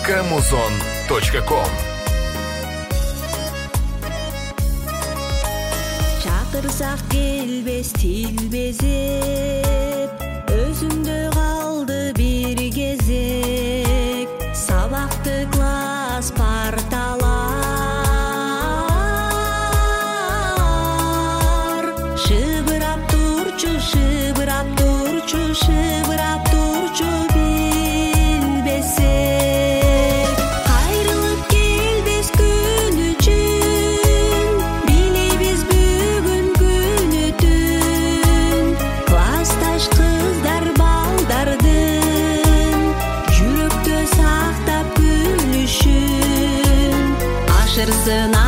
kmuzon.com. Чакырсак келбес тил безеп, өзүмдө калды бир кезек. Сабакты класс парталар, шыбырап турчу, шыбырап турчу, шыбырап турчу билбесек. Кайрылып келбес күн үчүн, билебиз бүгүн күнү түн. Классташ кыздар балдардын, жүрөктө сактап күлүшүн. Ашырсын